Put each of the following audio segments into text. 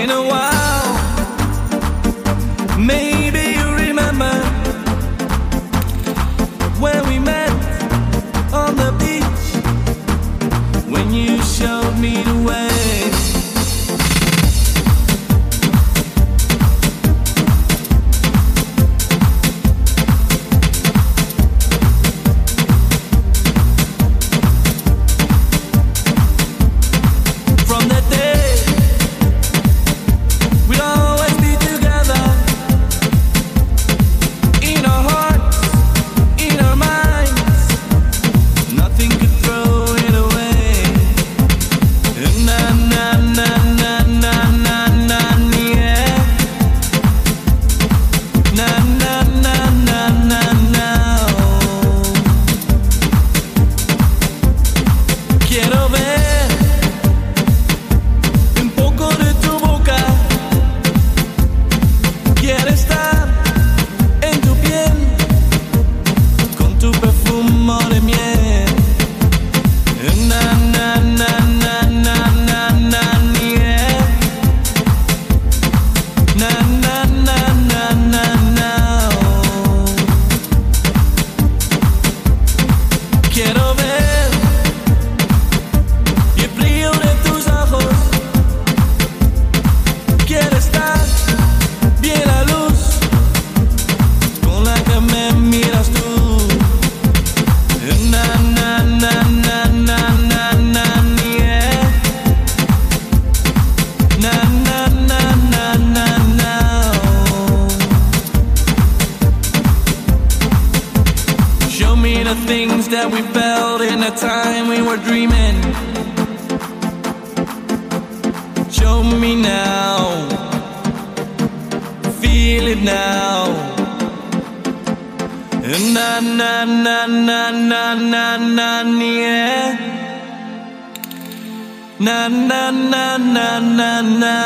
in a while. Maybe you remember when we met on the beach, when you showed me the way. Things that we felt in the time we were dreaming. Show me now, feel it now. Na na na na na na na yeah. Na na na na na na.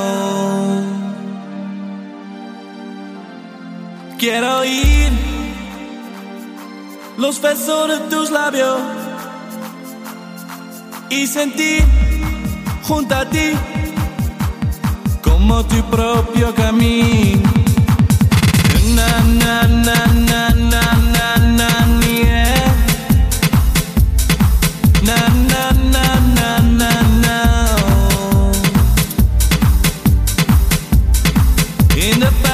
Quiero ir los besos de tus labios y sentir junto a ti como tu propio camino. Na na na na na na na yeah. Na na na na na na. In the